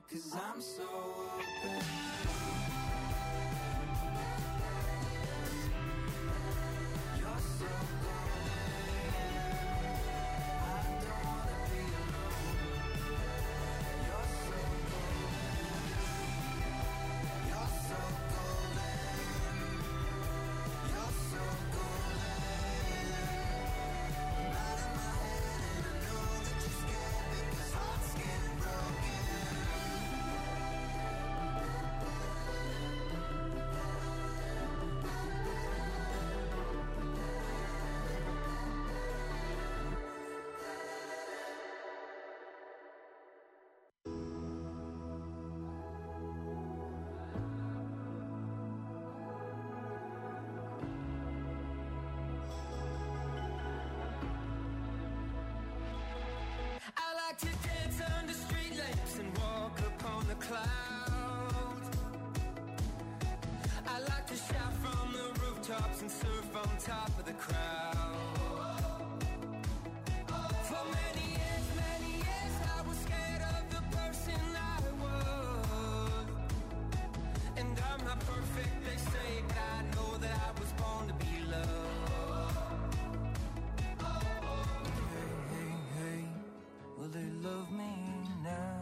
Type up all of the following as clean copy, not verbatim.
'cause I'm so open. You're so clouds. I like to shout from the rooftops and surf on top of the crowd. For many years I was scared of the person I was. And I'm not perfect, they say, but I know that I was born to be loved. Hey, will they love me now?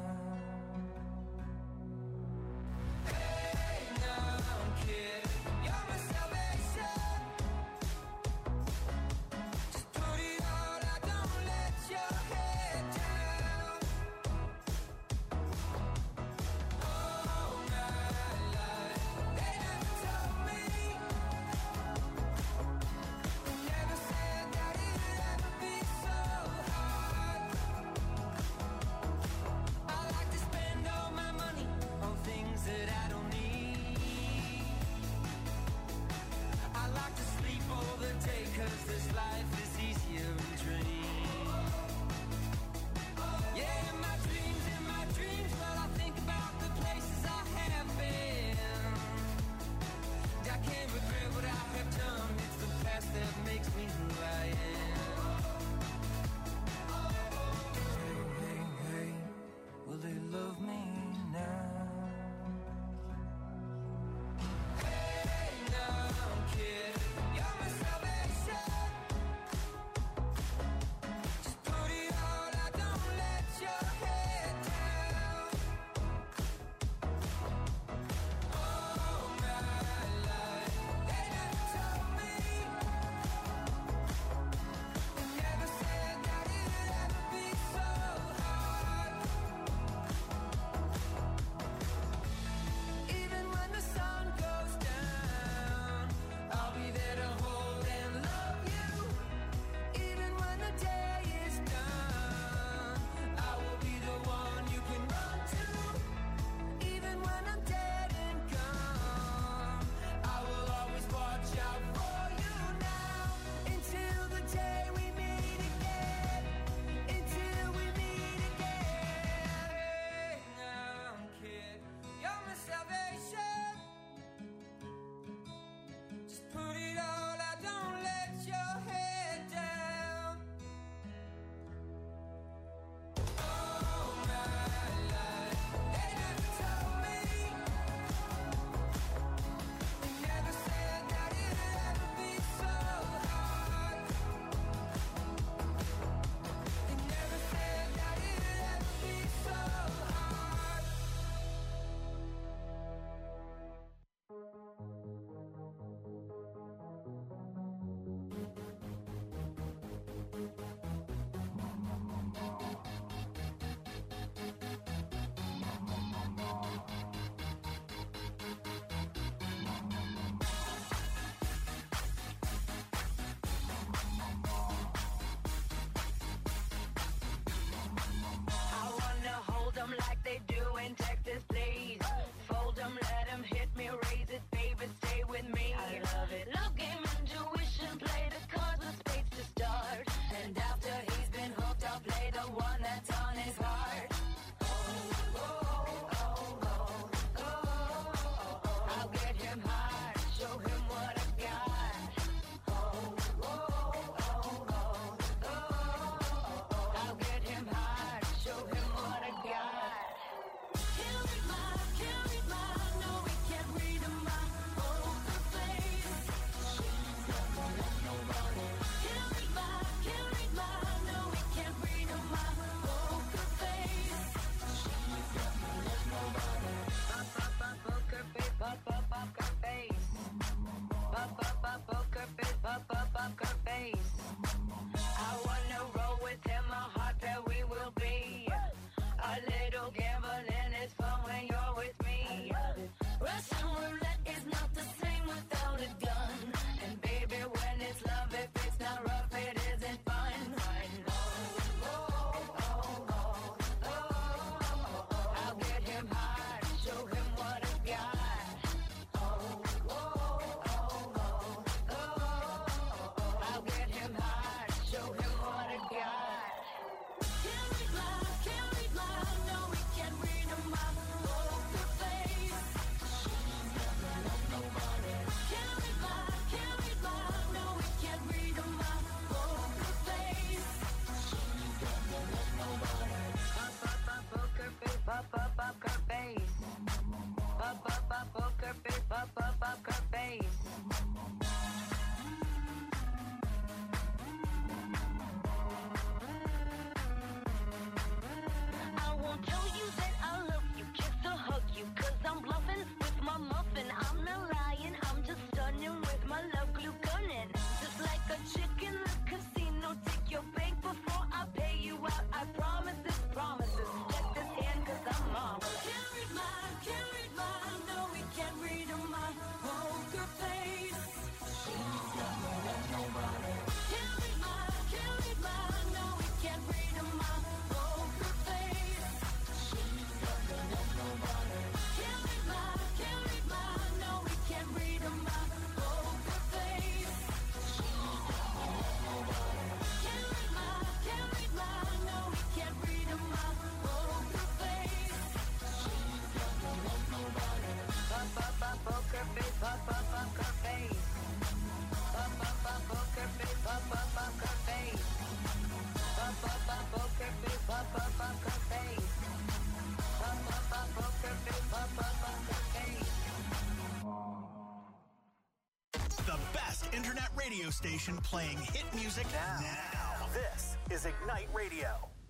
radio station playing hit music now. This is Ignite Radio.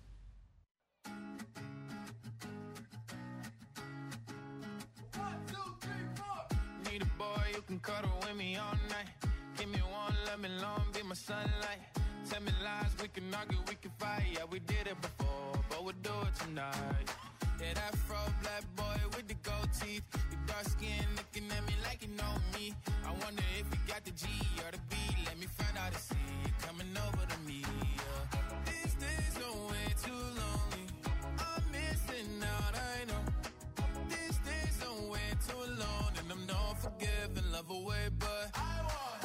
Need a boy you can cuddle with me all night. Give me one, let me long, be my sunlight. Tell me lies, we can argue, we can fight. Yeah, we did it before, but we'll do it tonight. Yeah, that fro black boy with the gold teeth. Your dark skin looking at me like you know me. I wonder if you got the G or the B. Let me find out and see you coming over to me. Yeah. These days are way too lonely. I'm missing out, I know. These days are way too alone, and I'm not forgiving, love away, but I want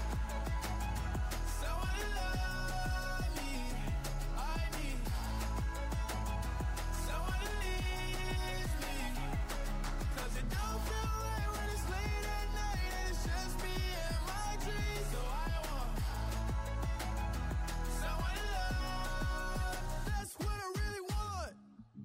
someone to love me. I need someone to leave me. 'Cause it don't feel right when it's late at night and it's just me and my dreams. So I want someone to love. That's what I really want.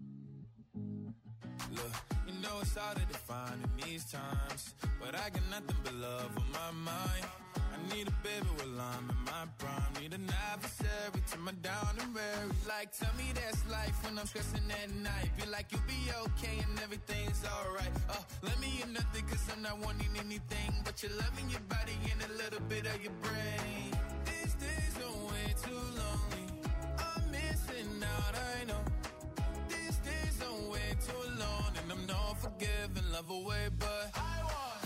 Look, you know it's hard to define in these times, but I got nothing but love on my mind. I need a baby while I'm in my prime. Need an adversary to my down and weary. Like, tell me that's life when I'm stressing at night. Be like, you'll be okay and everything's alright. Let me in nothing 'cause I'm not wanting anything but your loving, your body and a little bit of your brain. These days are way too lonely. I'm missing out, I know. These days are way too alone, and I'm not forgiving, love away, but I want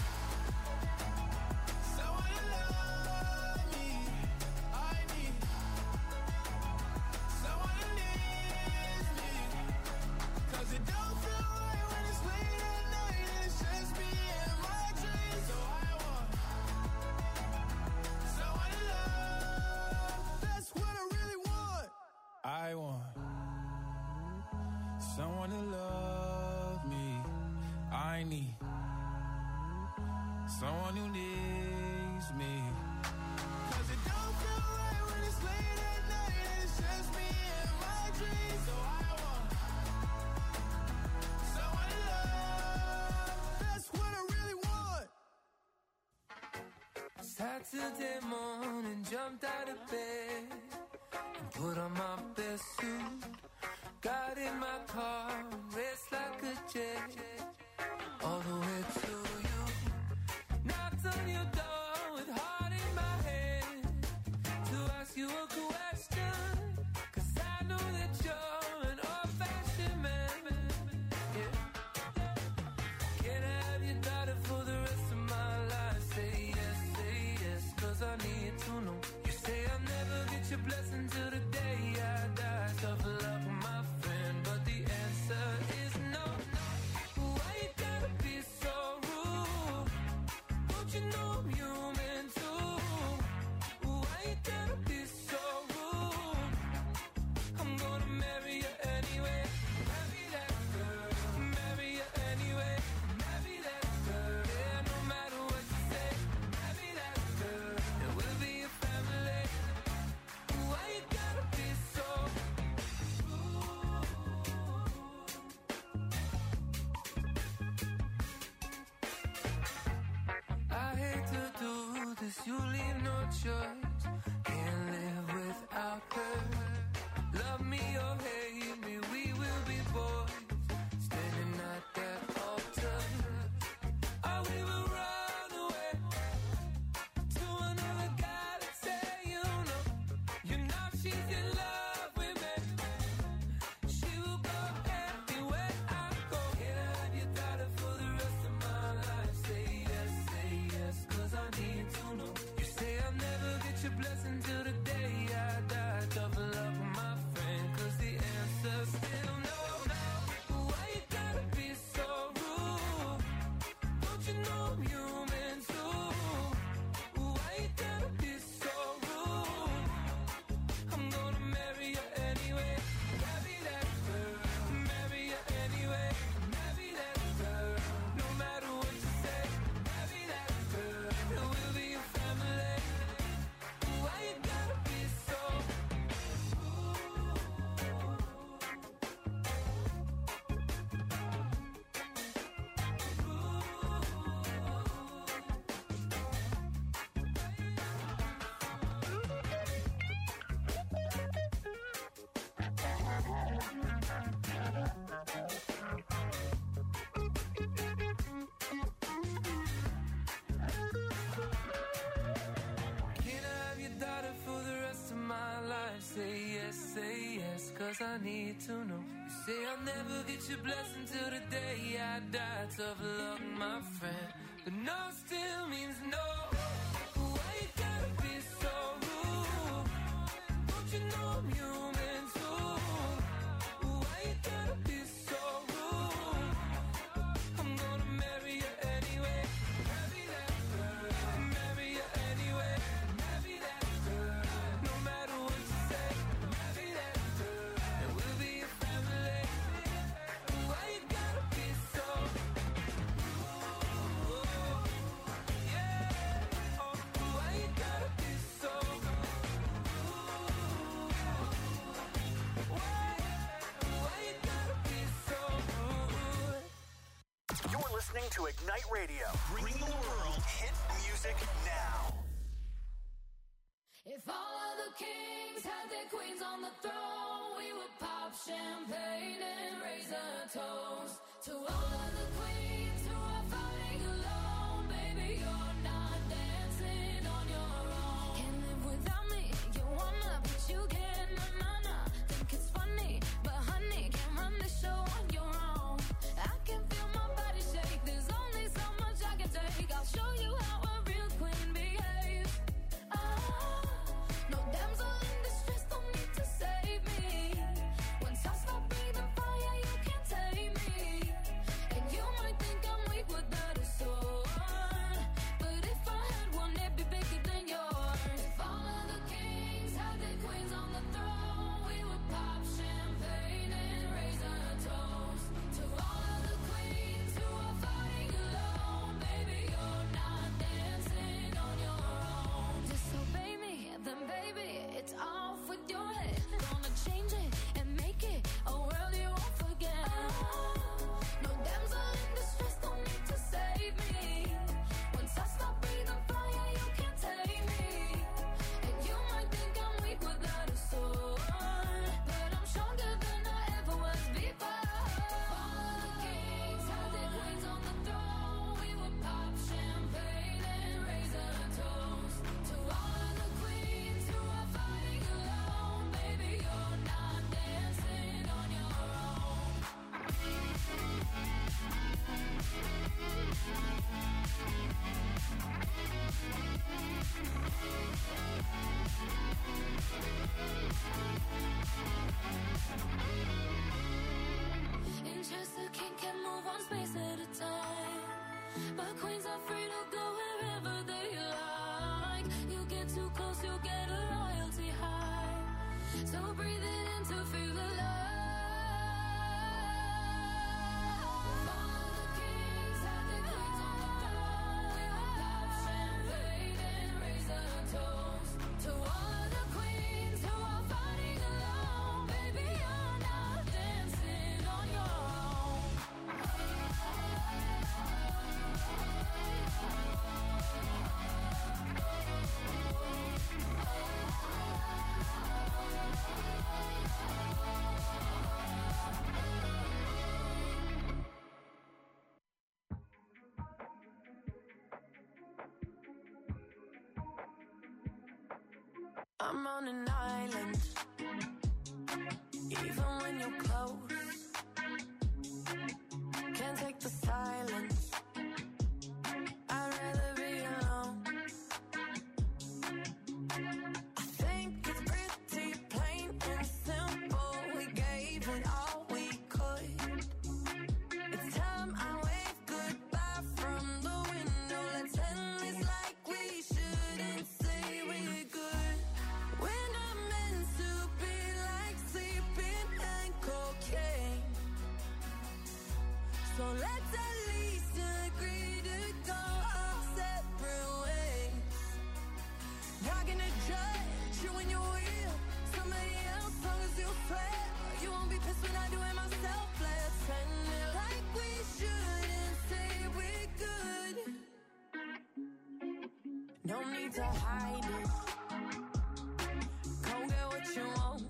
someone to love me. I need someone to leave me. 'Cause it don't feel right when it's late at night and it's just me and my dreams. So I want someone to love. That's what I really want. I want someone to love me. I need someone who needs me. 'Cause it don't feel right when it's late at night and it's just me and my dreams. So I want someone to love. That's what I really want. Saturday morning, jumped out of bed and put on my best suit. Got in my car, raced like a jet, all the way to you. Knocked on your door with heart in my head to ask you a question. 'Cause I know that you're an old-fashioned man. Yeah. Can I have your daughter for the rest of my life? Say yes, 'cause I need to know. You say I'll never get your blessing till the day I die. Tough luck, my friend, but the answer is no. Why you gotta be so rude? Don't you know I'm human too? Why you gotta be so rude? I'm gonna marry you anyway. Marry that girl. Marry you anyway. Marry that girl. Yeah, no matter what you say. Marry that girl. And we'll be a family. Why you gotta be so rude? I hate to do this, you leave no choice. Can't live without her. Love me or hate me, we will be boys. Standing at that altar. Or we will run away to another galaxy, you know she's in love with me. She will go anywhere I go. Can I have your daughter for the rest of my life? Say yes, 'cause I need to know. You say I'll never get your I need to know. You say I'll never get your blessing till the day I die. Tough luck, my friend, but no still means no. Why you gotta be so rude? Don't you know I'm human too? Why you gotta be so rude? I'm gonna marry you anyway. Marry that girl. Marry you anyway. Marry that girl. No matter what you say. Marry that girl. And we'll be a family. Why you gotta be so rude? Yeah. Oh, why you gotta be so rude? Why you gotta be so rude? You're listening to Ignite Radio. Bring the world hit music now. If all of the kings had their queens on the throne, we would pop champagne and raise a toast to all of the queens who are fighting alone. Baby, you're not dancing on your own. Can't live without me, you wanna, but you can't. Na. Think it's funny, but honey, can't run the show on your own. I can feel my body shake, there's only so much I can take. I'll show you how a real queen behaves. No damsel in distress, don't need to save me. Once I stop breathing fire, you can't tame me. And you might think I'm weak without a sword, but if I had one, it'd be bigger than yours. If all of the kings had their queens on the throne, we would pop champagne and raise a toast to all of the queens who are fighting alone. Baby, you're not dancing on your own. Disobey me, then baby, it's off with your head. Gonna change it and make it a world you won't forget. No damsel in distress, don't need to save me. Once I stop breathing fire, you can't tame me. And you might think I'm weak without a sword, but I'm stronger than I ever was before. All of the kings had their queens on the throne. We would pop champagne and raise a toast to all of the queens who are fighting alone. Baby, you're not dancing on your own. In Chester, king can move one space at a time, but queens are free to go wherever they like. You get too close, you get a royalty high. So breathe it in to feel alive. All of the kings had their queens on the throne. We would pop champagne and raise a toast to all of the queens who are fighting alone. Baby, you're not dancing on your own. I'm on an island, even when you're close. Can't take the silence, I'd rather be alone. I think it's pretty plain and simple. We gave it all we could. It's time I wave goodbye from the window. Let's end this like we shouldn't say we're good. We're not meant to be like sleeping and cocaine. So let's at least agree to go our separate ways. Not gonna judge you when you're with somebody else, long as you swear you won't be pissed when I do it myself. Let's end it like we shouldn't say we're good. No need to hide it. Go get what you want.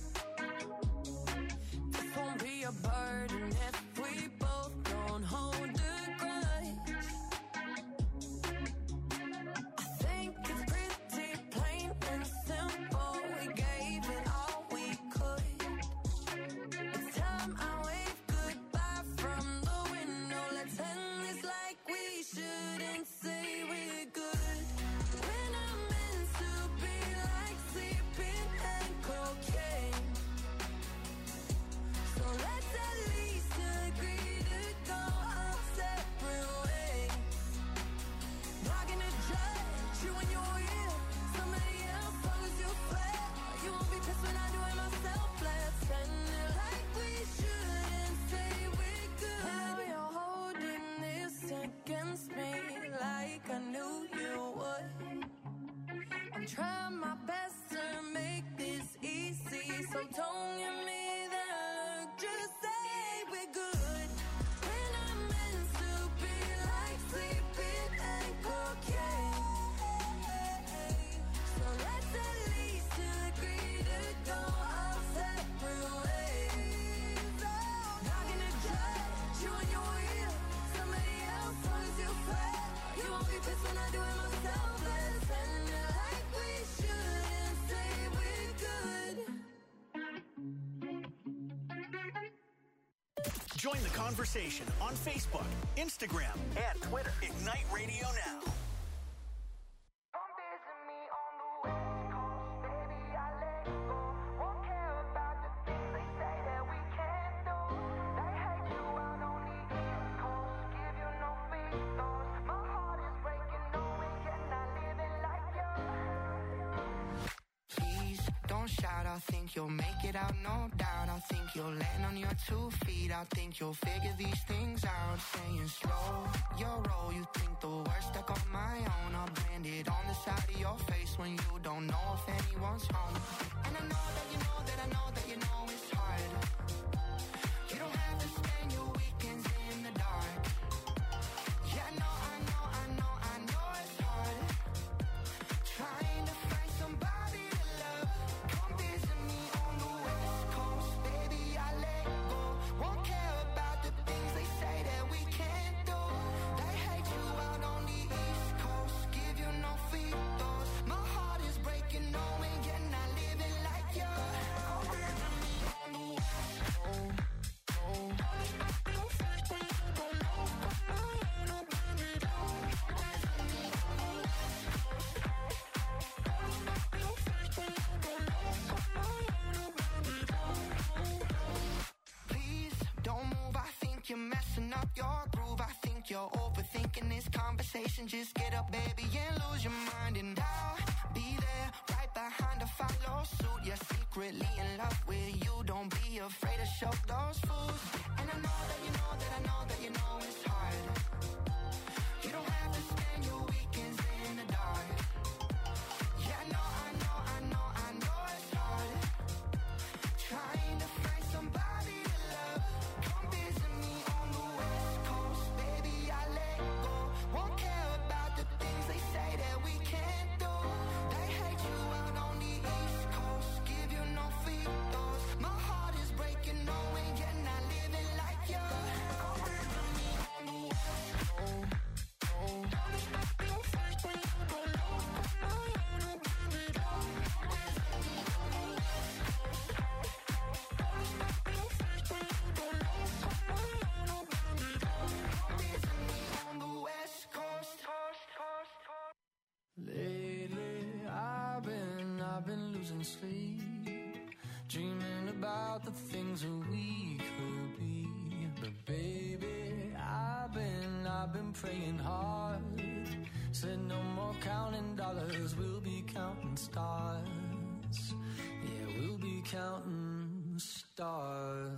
This won't be a burden if we both don't hold a grudge. I think it's pretty plain and simple. We gave it all we could. Join the conversation on Facebook, Instagram, and Twitter. Ignite Radio Now. Shout, I think you'll make it out, no doubt. I think you'll land on your 2 feet. I think you'll figure these things out. Saying slow your roll, you think the worst stuck on my own. I'll brand it on the side of your face when you don't know if anyone's home. And I know that you know that I know that you know it's hard. You don't have to spend your weekends in the dark. Yeah, I know it's hard. Trying to find somebody to love. Come visit me on the West Coast, baby, I let go. Won't care about the things they say that we can't do. They hate you out on the East Coast, give you no free throws. My heart is breaking, knowing you're not living like you. Come visit me on the West Coast. Please don't move, I think you're messing up your groove. I think you're overthinking this conversation. Just get up, baby, and lose your mind. And I'll be there, right behind to follow suit. You're secretly in love with you. Don't be afraid to show those fools. And I know that you know that I know that you know it's hard. You don't have to spend your weekends in the dark. Yeah, I know it's hard. Trying to find somebody to love. Come visit me on the West Coast, baby, I let go. Won't care about the things they say that we can't do. They hate you out on the East Coast, give you no free throws. My heart is breaking, knowing you're not living like you. Come visit me on the West Coast. Lately, I've been losing sleep, dreaming about the things that we could be. But baby, I've been praying hard. Said no more counting dollars, we'll be counting stars. Yeah, we'll be counting stars.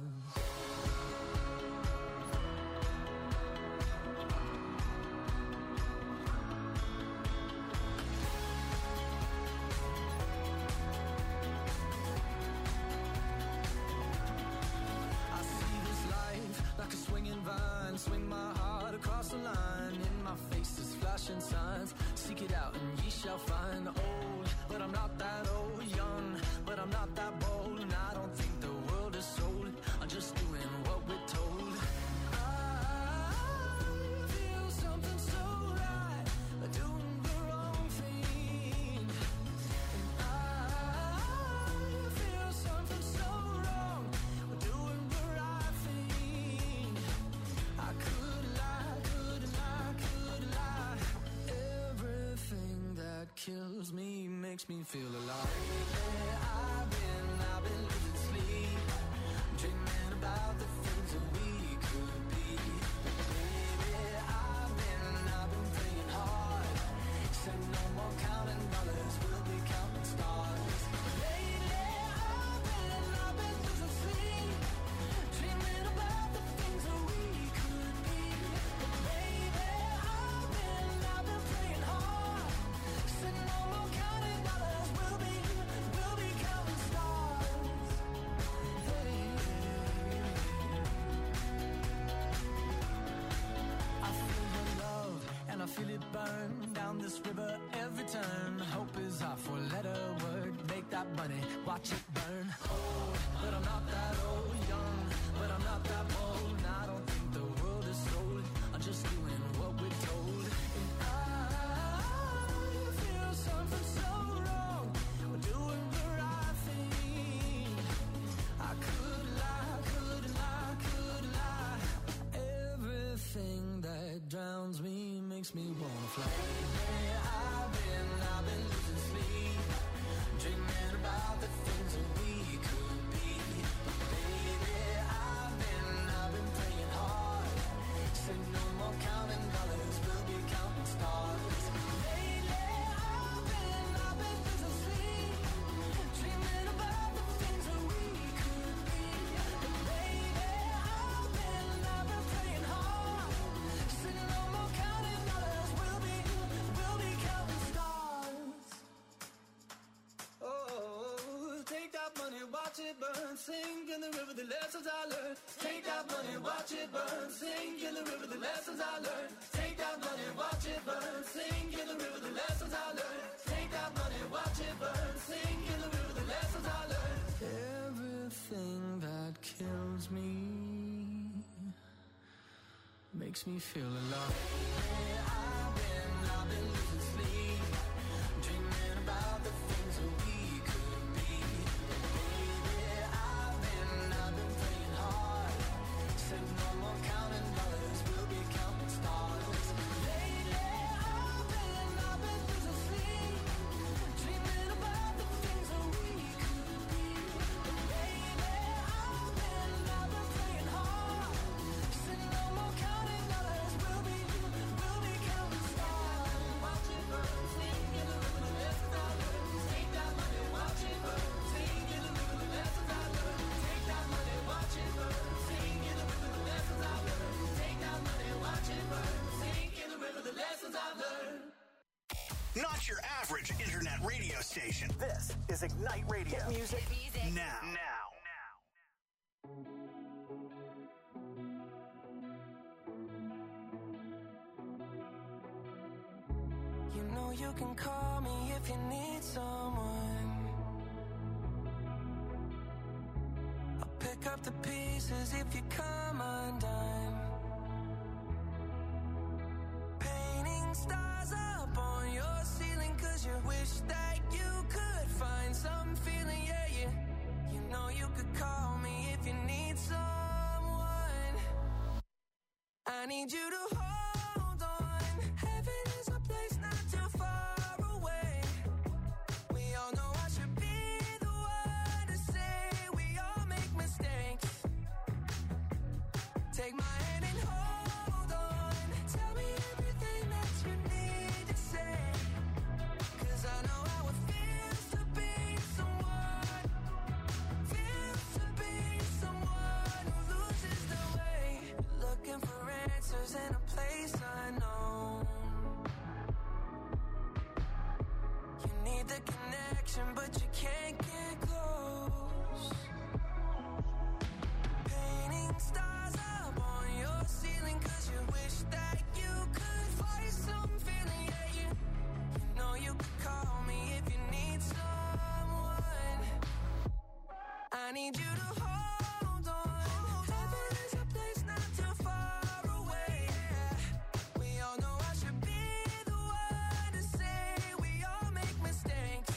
Like a swinging vine, swing my heart across the line. In my face is flashing signs. Seek it out and ye shall find. Old, but I'm not that old. Young, but I'm not that bold. And I don't think the world is sold. I'm just doing what we're told. I feel something so right, doing the wrong thing. And I feel something so wrong, doing the right thing. I could lie. Everything that kills me makes me feel alive. I've been losing sleep, dreaming about the things that we could be. Baby, I've been praying hard. Said no more counting dollars, we'll be counting stars. Lately, I've been losing sleep, dreaming about the things that we could be. Baby, I've been praying hard. Said no more counting dollars, we'll be counting stars. Hey. burn. Sink in the river, the lessons I learned. Take that money, watch it burn. Sink in the river, the lessons I learned. Take that money, watch it burn. Sink in the river, the lessons I learned. Take that money, watch it burn. Sink in the river, the lessons I learned. Everything that kills me makes me feel alive. I've been losing sleep, dreaming about the things that we could be. Baby, I've been praying hard. Said no more counting dollars, we'll be counting stars. Lately, I've been losing sleep, dreaming about the things that we could be. Baby, I've been praying hard. Said no more counting dollars, we'll be counting stars. Watch it burn, sing in the river, the lessons I learned. Take that money, watch it burn, sing in the river, the lessons I learned. Take that money, watch it burn, sing in the river, the lessons I learned. Take that money, watch it burn, sing in the river, the lessons I learned. Not your average internet radio station. This is Ignite Radio. Hit music now. You know you can call me if you need someone. I'll pick up the pieces if you come undone. Painting stars up on your ceiling 'cause you wish that you could find some feeling, yeah. You know you could call me if you need someone. I need you to hold on. Heaven is a place not too far away. We all know I should be the one to say we all make mistakes. Take my hand and hold on. Tell me everything that you need to say. 'Cause I know how it feels to be someone. Feels to be someone who loses their way. Looking for answers in a place unknown. You need the connection, but you can't get close. Painting stars up on your ceiling 'cause you wish that you could find some feeling, yeah. You know you could call me if you need someone. I need you to hold on. Heaven is a place not too far away. We all know I should be the one to say we all make mistakes.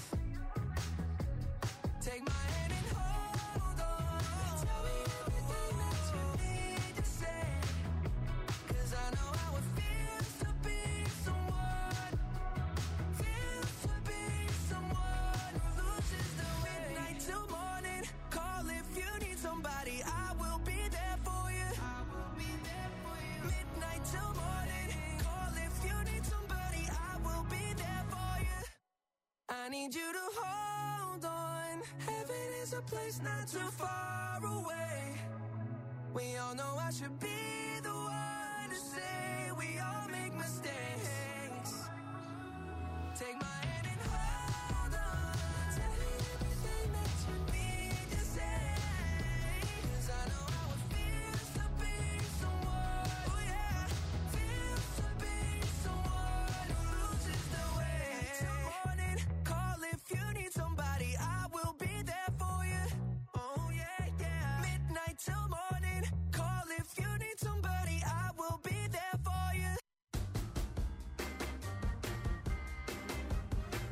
Take my hand and hold on. Tell me everything that you need to say. 'Cause I know how it feels to be someone. Feels to be someone who loses their way. Midnight till morning, call if you need somebody. I will be there for you. I will be there for you. Midnight till morning, call if you need somebody. I will be there for you. I need you to hold on. Heaven is a place not too far away. We all know I should be the one to say we all make mistakes. Take my hand and hold on. Tell me everything that you need to say. 'Cause I know how it feels to be someone. Oh yeah, feels to be someone who loses their way. Till morning, call if you need somebody. I will be there for you. Oh yeah, yeah. Midnight till morning, call if you need somebody. I will be there for you.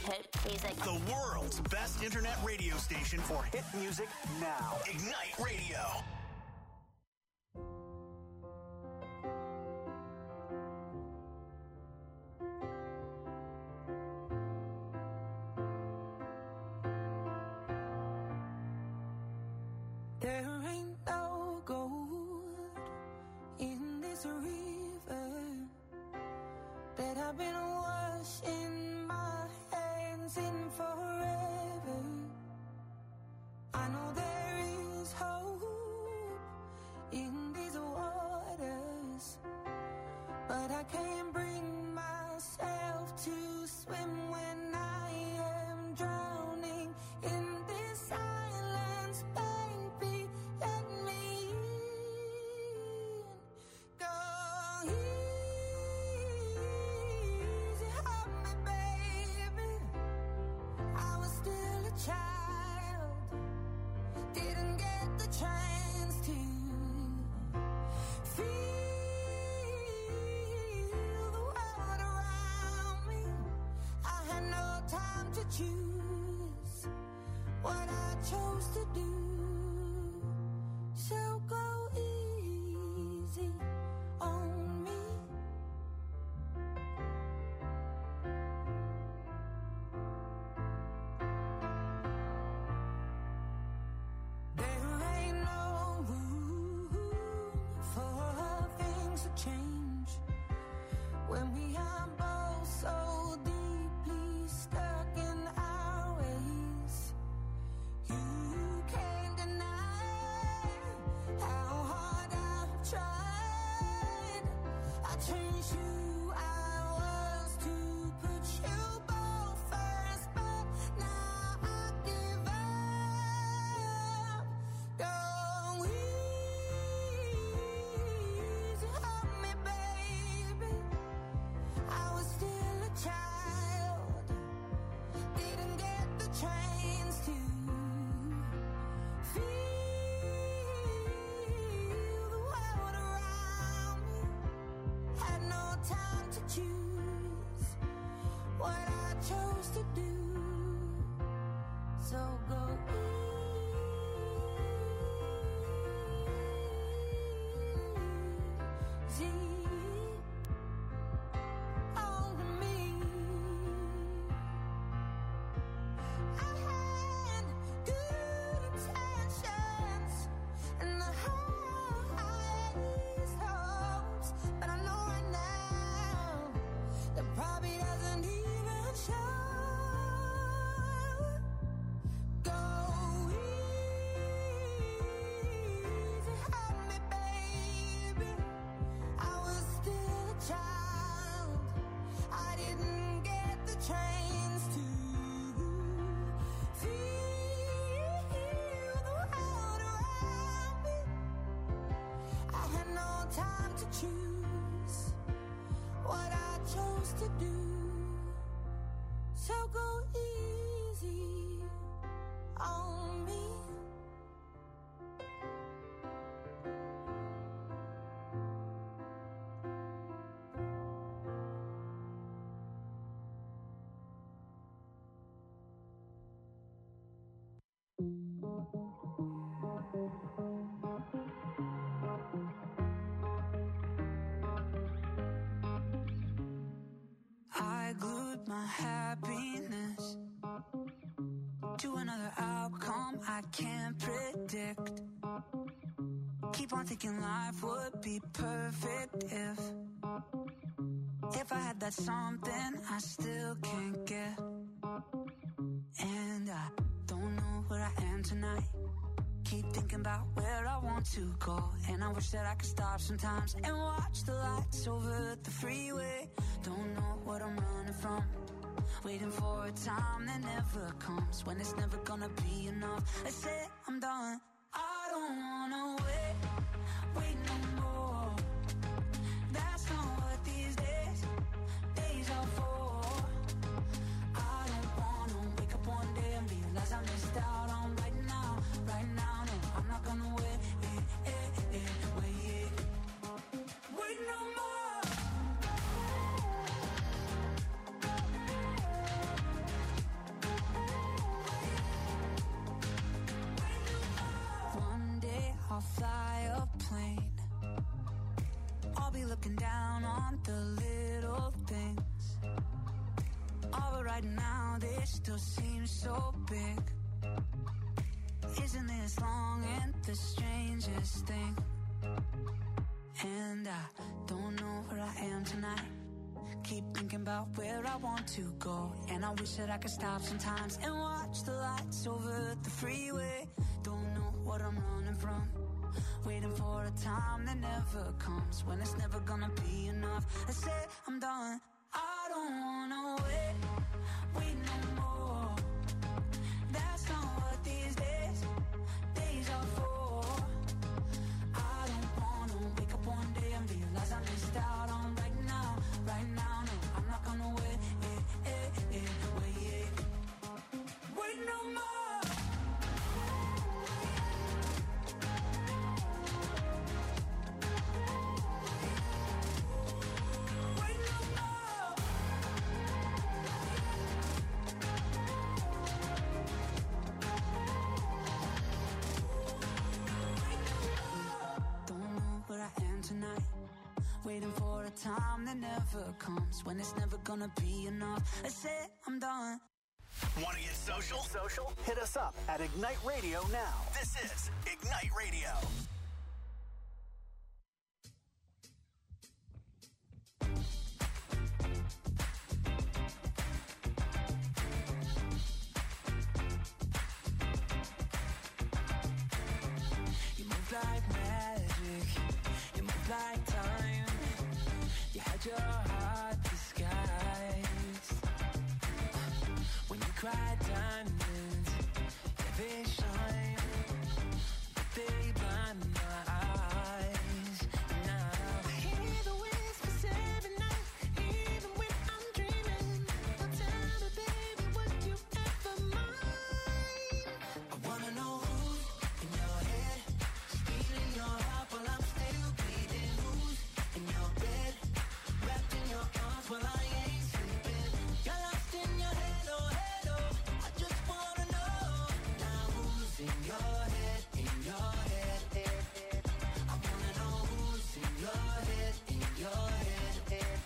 Hit music. The world's best internet radio station for hit music now. Ignite Radio. There ain't no gold in this river that I've been washing my hands in forever. I know there is hope in these waters, but I can't bring myself to swim when I am drowning in this silence. Baby, let me in. Go easy on me, baby. I was still a child, didn't get the chance to feel the world around me. I had no time to choose what I chose to do. So go easy on me. There ain't no room for things to change when we are both so deeply stuck in our ways. You can't deny how hard I've tried. I changed who I was to put you both first, but now I give up. Go easy on me, baby. I was still a child, didn't get the chance to feel the world around me. Had no time to choose what I chose to do. So go easy on me. I had good intentions and the highest hopes, but I know right now that probably doesn't even show. Go easy on me, baby. I was still a child, I didn't get the chance to feel the world around me. I had no time to choose what I chose to do. So go easy on me. I glued my happiness to another outcome I can't predict. Keep on thinking life would be perfect if I had that something I still can't get. And I don't know where I am tonight. Keep thinking about where I want to go, and I wish that I could stop sometimes and watch the lights over the freeway. Don't know what I'm running from, waiting for a time that never comes, when it's never gonna be enough. I say I'm done. I don't wanna wait no more. That's not what these days are for. I don't wanna wake up one day and realize I missed out on right now. No, I'm not gonna wait no more. looking down on the little things. All but right now, this still seems so big. Isn't this long and the strangest thing? And I don't know where I am tonight. Keep thinking about where I want to go. And I wish that I could stop sometimes and watch the lights over the freeway. Don't know what I'm running from. Waiting for a time that never comes. When it's never gonna be enough. I say I'm done. I don't wanna wait no more. That's not what these days are for. I don't wanna wake up one day and realize I missed out on right now, no, I'm not gonna wait no more. Tonight, waiting for a time that never comes. When it's never gonna be enough. I said I'm done. Want to get social? Hit us up at Ignite Radio now. This is Ignite Radio. You move like magic. You move like time. You had your heart disguised. When you cry diamonds, yeah, they shine, but they blind my eyes. Now I hear the whispers every night, even when I'm dreaming. Now tell me, baby, would you ever mind? I wanna know who's in your head, stealing your heart while I'm still bleeding. Who's in your bed, wrapped in your arms while I ain't sleeping. You're lost in your head, oh head, oh. I just wanna know now who's in your head, in your head. I wanna know who's in your head, in your head.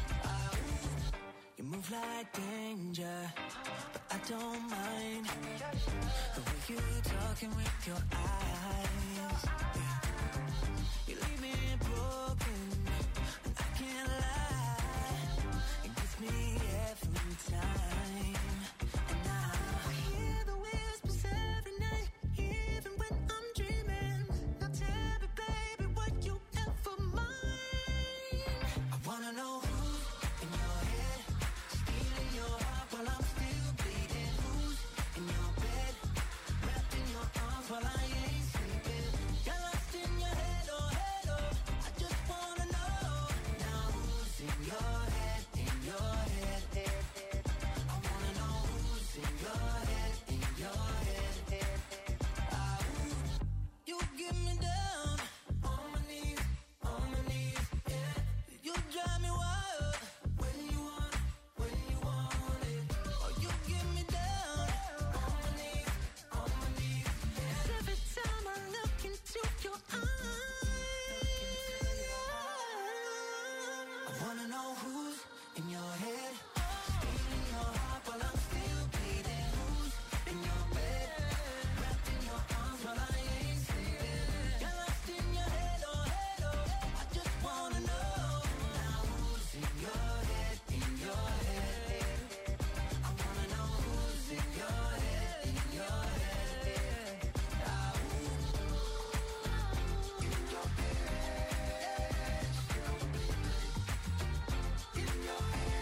You move like danger, but I don't mind the way you talking with your eyes. Yeah. You leave me broken, and I can't lie. It gets me every time. And now I hear the whispers every night, even when I'm dreaming. Now tell me, baby, would you ever mind? I wanna know who's in your head, stealing your heart while I'm still bleeding. Who's in your bed, wrapped in your arms while I ain't sleeping. You're lost in your head, oh head, oh. I just wanna know now who's in your head, in your head. I wanna know who's in your head, in your head. You get me down on my knees, yeah. You drive me wild when you want it. Oh, you get me down on my knees, yeah. Every time I look into your eyes, I wanna know who's in your head, stealing your heart while I'm still bleeding. Who's in your bed, wrapped in your arms while I ain't sleeping. You're lost in your head, oh. I just wanna know now who's in your head, in your head. I wanna know who's in your head, in your head. In your head, in your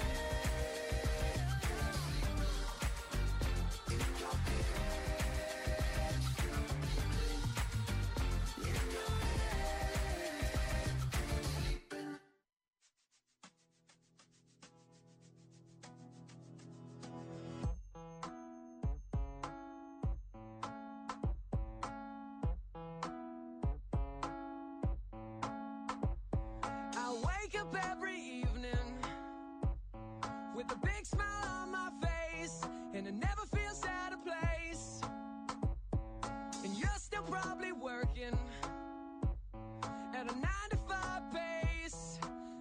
I wake up every evening with a big smile on my face, and it never feels out of place. And you're still probably working at a 9 to 5 pace.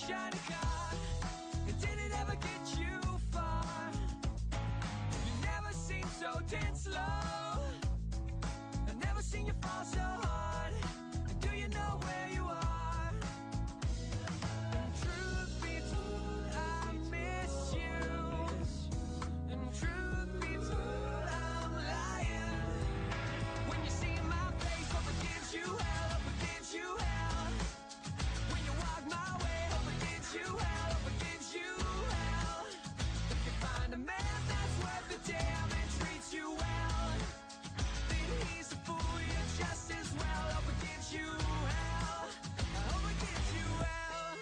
shiny car. It didn't ever get you far. You never seemed so dead slow. I've never seen you fall so hard. And do you know where you are? And truth be told, I miss you. And truth be told, I'm lying. When you see my face up against you, hell, up against you, hell. When you walk my way, up against you, hell, up against you, hell. If you find a man that's worth the damn and treats you well, then he's a fool, you're just as well. Up against you, hell, up against you, hell.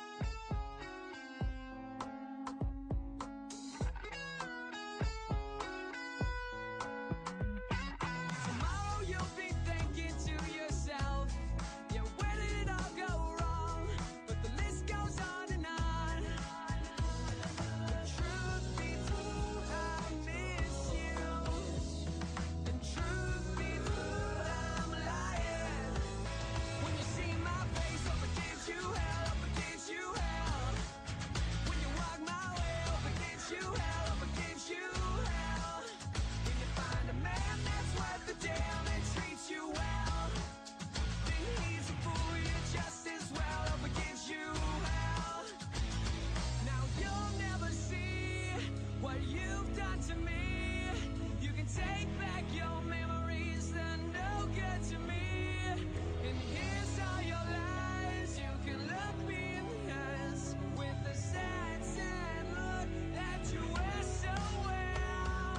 Tomorrow you'll be thinking to yourself, yeah, where did it all go wrong? But the list goes on and on. The truth be told, I miss you. And truth be told, I'm lying. When you see my face up against you, hell, up against you, hell. When you walk my way, up against you, hell, up against you, hell. When you find a man that's worth the damn and treats you well, then he's a fool, you're just as well. Up against you, hell. Now you'll never see what you've done to me. You can take back your memories, they're no good to me. And here's all your lies. You can look me in the eyes with a sad, sad look that you wear so well.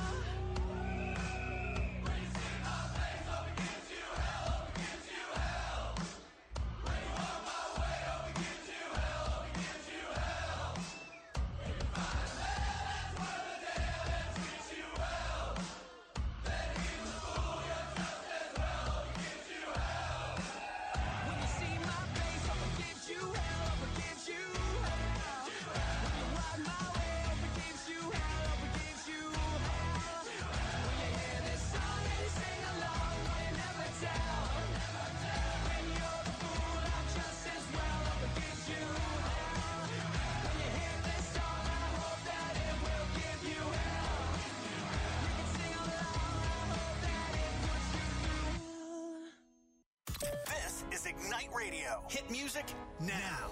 Raising my face up against you, hell, up against you, hell. When you walk my way, up against you, hell, up against you, hell. When you find a man that's worth the damn and treats you well, then he's a fool, you're just as well. Up against you, hell. When you see my face, up against you, hell, up against you, hell. When you walk my way, up against you, hell, up against you, hell. When you hear this song and you sing along, well, you never tell. When you're the fool, I'm just as well. Up against you, hell. When you hear this song, I hope that it will give you hell. You can sing along, I hope that it puts you through. This is Ignite Radio. Hit music now.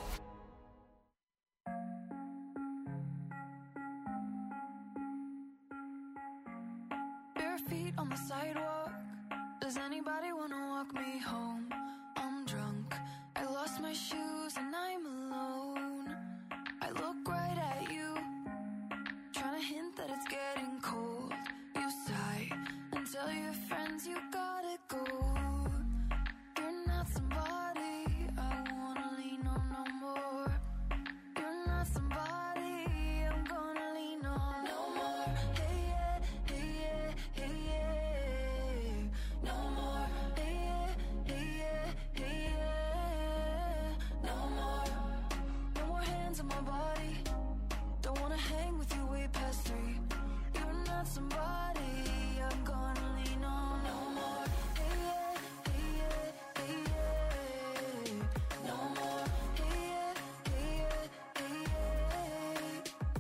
Bare feet on the sidewalk. Does anybody wanna walk me home? I'm drunk. I lost my shoes and I'm alone. I look right at you, trying to hint that it's getting cold. You sigh and tell your friends you gotta go. You're not somebody I wanna lean on no more. You're not somebody I'm gonna lean on no more. Hey yeah, hey yeah, hey yeah. No more. Hey yeah, hey yeah, hey yeah. No more. No more hands on my body. Don't wanna hang with you way past 3. You're not somebody I'm gonna lean on no more. Hey yeah, hey yeah, hey yeah. No more. Hey yeah, hey yeah, hey yeah.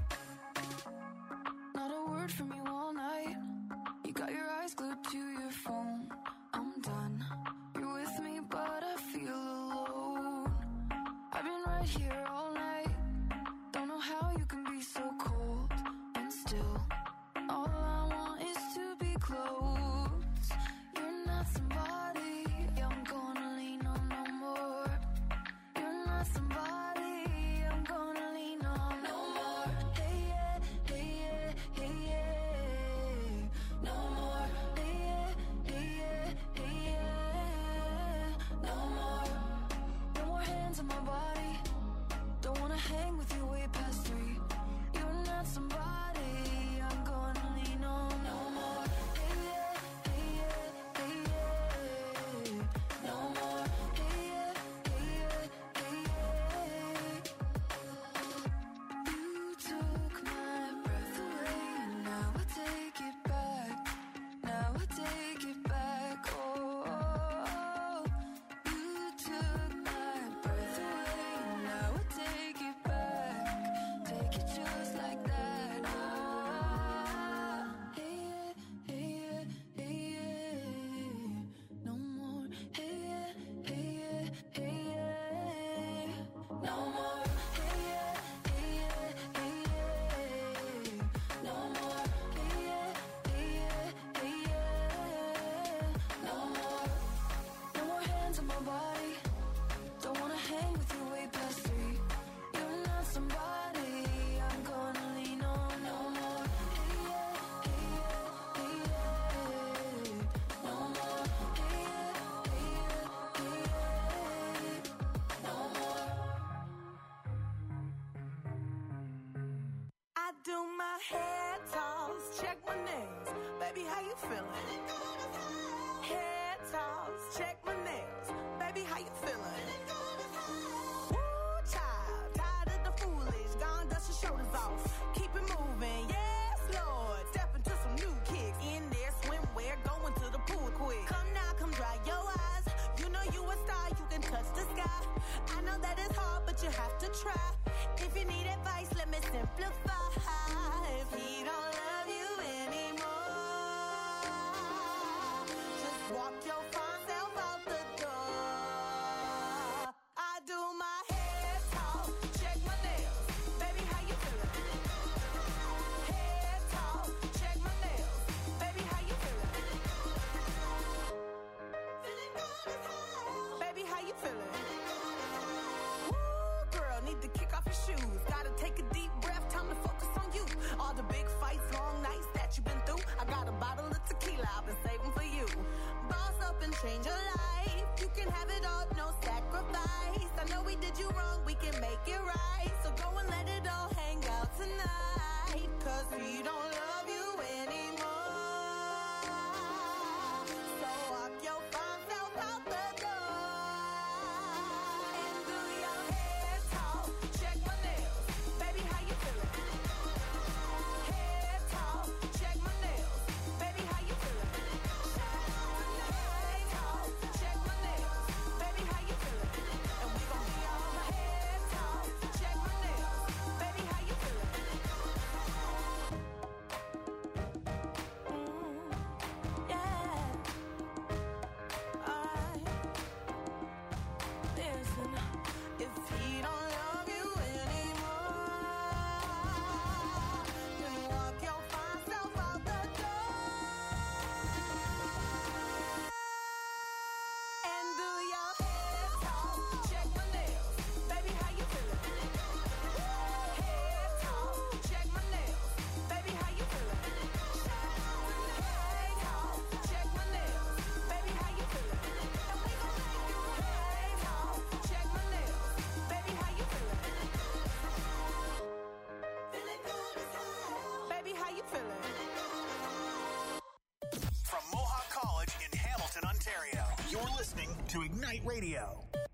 Not a word from you all night. You got your eyes glued to your phone. I'm done. You're with me, but I feel alone. I've been right here all night. Don't know how you can be so cold. And still, all I want is to be close. You're not somebody I'm gonna lean on no more. You're not somebody I'm gonna lean on no more. Hey yeah, hey yeah, hey yeah. No more. Hey yeah, hey yeah, hey yeah. No more. No more hands on my body. hands on my body. Don't wanna hang with you way past 3. You're not somebody I'm gonna lean on no more. Hey yeah, hey yeah, hey yeah. No more. Hey yeah, hey yeah, hey yeah. No more. I do my hair toss, check my nails. Baby, how you feeling? Hair toss, check my nails. Baby, how you feeling? Woo, child, tired of the foolish. Gone, dust your shoulders off. Keep it moving, yes, Lord. Step into some new kicks. In there, swimwear, going to the pool quick. Come now, come dry your eyes. You know you a star, you can touch the sky. I know that it's hard, but you have to try. If you need advice, let me simplify. If he don't love you anymore, just walk your fine self out the door. I do my hair talk, check my nails. Baby, how you feeling? Hair talk, check my nails. Baby, how you feeling? Feeling good as hell. Baby, how you feeling? Woo, girl, need to kick off your shoes. Gotta take a deep breath, time to focus on you. All the big fights, long nights that you've been through. I got a bottle of tequila I've been saving for you. Boss up and change your life. You can have it all, no sacrifice. I know we did you wrong, we can make it right. So go and let it all hang out tonight. Cause we don't love you anymore. So walk your fine self out the door. And do your hair talk, check my nails. Baby, how you feeling? Hair talk, check my nails. Baby, how you feeling? Hair talk, check my nails. Baby, how you feeling? And we gon' be all hair talk, check my nails. Baby, how you feeling? Yeah. Alright. Listen, if he don't love you anymore, then walk your fine self out the door. And do your hair talk, check my nails. Baby, how you feeling? Hair talk, check my nails. Baby, how you feeling? Hair talk, check my nails. Baby, how you feeling? And we gon' make you hair talk, check my nails. Baby, how you feeling? Feeling good as hell. Baby, how you feeling? From Mohawk College in Hamilton, Ontario, you're listening to Ignite Radio.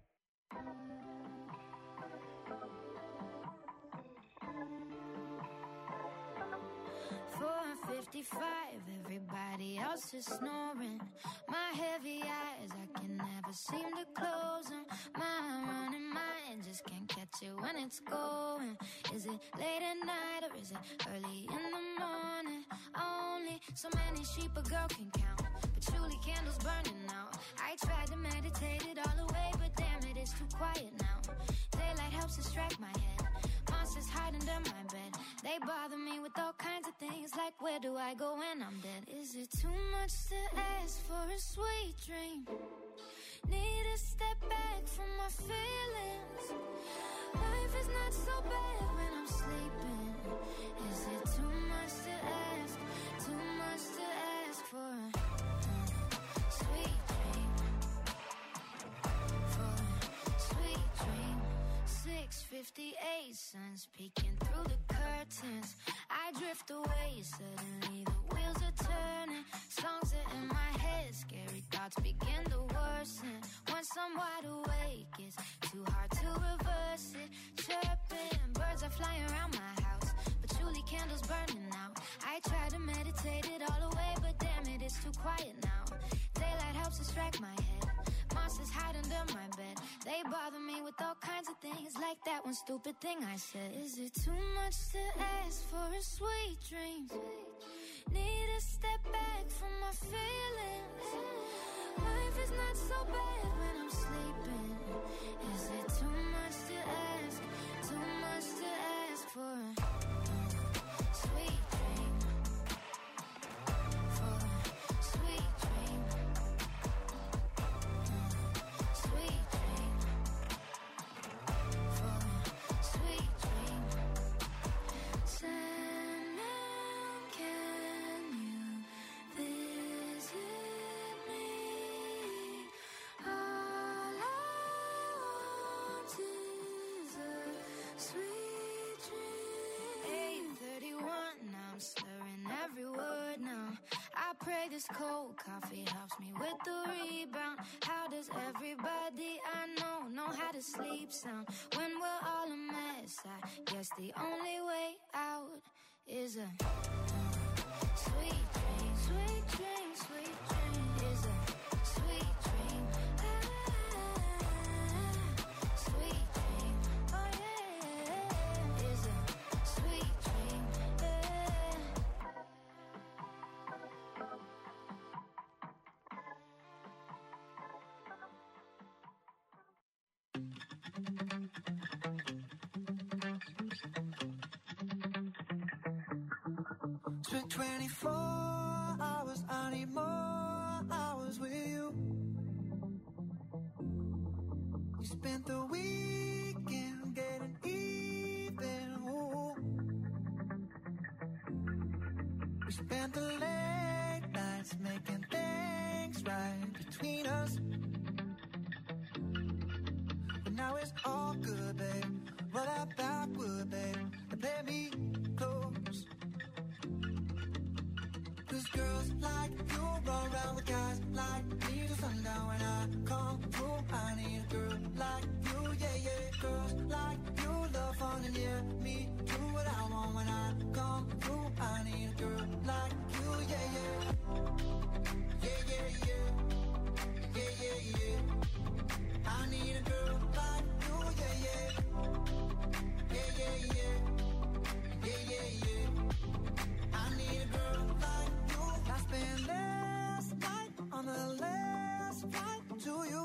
4:55, everybody else is snoring. My heavy eyes, I can never seem to close them. My running mind just can't catch it when it's going. Is it late at night or is it early in the morning? Only so many sheep a girl can count, but truly candles burning out. I tried to meditate it all away, but damn it, it's too quiet now. Daylight helps distract my head. Monsters hide under my bed. They bother me with all kinds of things, like where do I go when I'm dead? Is it too much to ask for a sweet dream? Need to step back from my feelings. Life is not so bad when I'm sleeping. Is it too much to ask? Too much to ask for a sweet dream? For a sweet dream. 6:58, sun's peeking through the curtains. I drift away, suddenly the wheels are turning. Songs are in my head, scary thoughts begin to worsen. Once I'm wide awake, it's too hard to reverse it. Chirping, birds are flying around my house, but truly candles burning out. I try to meditate it all away, but damn it, it's too quiet now. Daylight helps distract my head. Monsters hide under my bed. They bother me with all kinds of things, like that one stupid thing I said. Is it too much to ask for a sweet dream? Need to step back from my feelings. Life is not so bad when I'm sleeping. Is it too much to ask? Too much to ask for a sweet dream? For a sweet dream. this cold coffee helps me with the rebound? How does everybody I know how to sleep sound? When we're all a mess, I guess the only way out is a sweet dream, sweet dream, sweet dream. Is a sweet dream, sweet dream. Oh yeah, is a sweet dream, Spent 24 hours, I need more hours with you. You spent the weekend getting even, ooh. We spent the late nights making things right between us. But now it's all good, babe. Roll that backward, babe, and play me close. 'Cause girls like you run around with guys like me till sundown. When I come through, I need a girl like you, yeah, yeah. Girls like you love fun and yeah, me do what I want. When I come through, I need a girl like you, yeah, yeah. Yeah, yeah, yeah. Yeah, yeah, yeah. I need a girl like you, yeah, yeah. Yeah, yeah, yeah. Yeah, yeah, yeah. I need a girl like you. I spent last night on the last flight to you.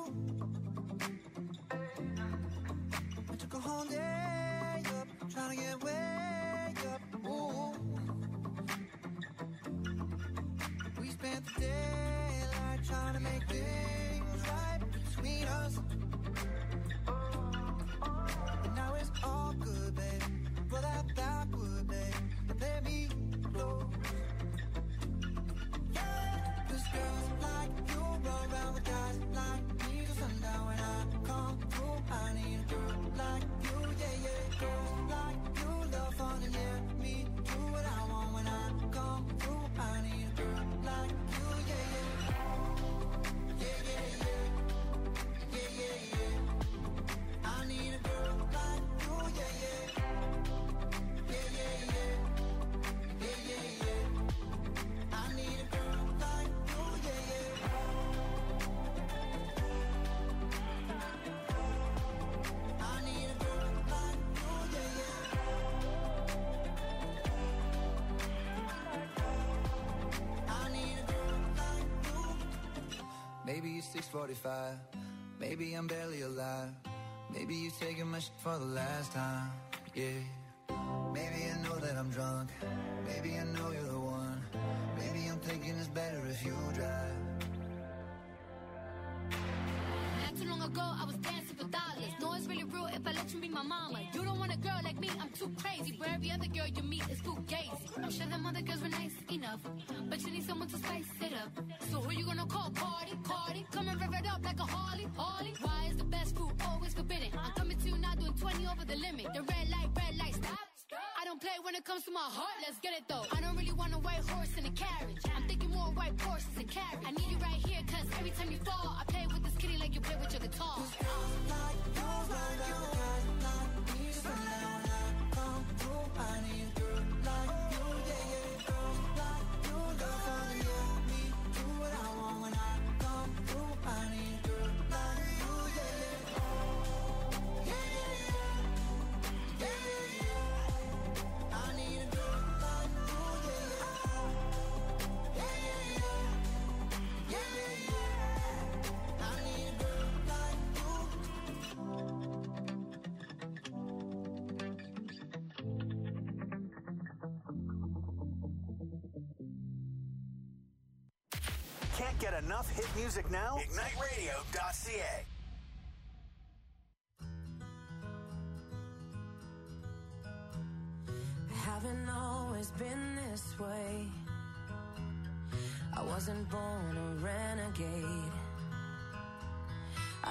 I took a whole day up, trying to get way up. Ooh. We spent the daylight trying to make things right between us. But now it's all good, babe. Roll that backward, babe, and let me close. Cause girls like you run around with guys like me till sundown. When I come through, I need a girl like you, yeah, yeah. Girls like you love fun and yeah, me do what I want. When I come through, I need a girl like you, yeah, yeah. Yeah, yeah, yeah. Yeah, yeah, yeah. I need a girl like you, yeah, yeah. Yeah, yeah, yeah. Yeah, yeah, yeah. I need a girl like you, yeah, yeah. I need a girl like you, yeah, yeah. I need a girl like you. Maybe it's 6:45. Maybe I'm barely alive. Maybe you're taking my shit for the last time. Yeah. Maybe I know that I'm drunk. Maybe I know you're the one. Maybe I'm thinking it's better if you drive. Not too long ago, I was dancing for dollars. No, it's really real if I let you be my mama. You don't want a girl like me, I'm too crazy. Where every other girl you meet is fugazi. I'm sure them other girls were nice enough, but you need someone to spice it up. So who you gonna call? Cardi, Cardi. Come and rev it up like a Harley, Harley. Why is the best food always forbidden? I'm coming to you now doing 20 over the limit. The red light, stop. I don't play when it comes to my heart, let's get it though. I don't really want a white horse in a carriage. I'm thinking more white horses and carriage. I need you right here, cause every time you fall, I play with this kitty like you play with your guitar. Like you run around with guys like me till sundown. When I come through, I need a girl like you, yeah, yeah. Girls like you love fun and yeah, me do what I want. When I come through, I need a girl like you, yeah, yeah. Yeah, yeah, yeah. Yeah, yeah, yeah. I need a girl like you, yeah, yeah. Yeah, yeah, yeah. Yeah, yeah, yeah. I need a girl like you. Can't get enough hit music now? IgniteRadio.ca. Haven't always been this way. I wasn't born a renegade.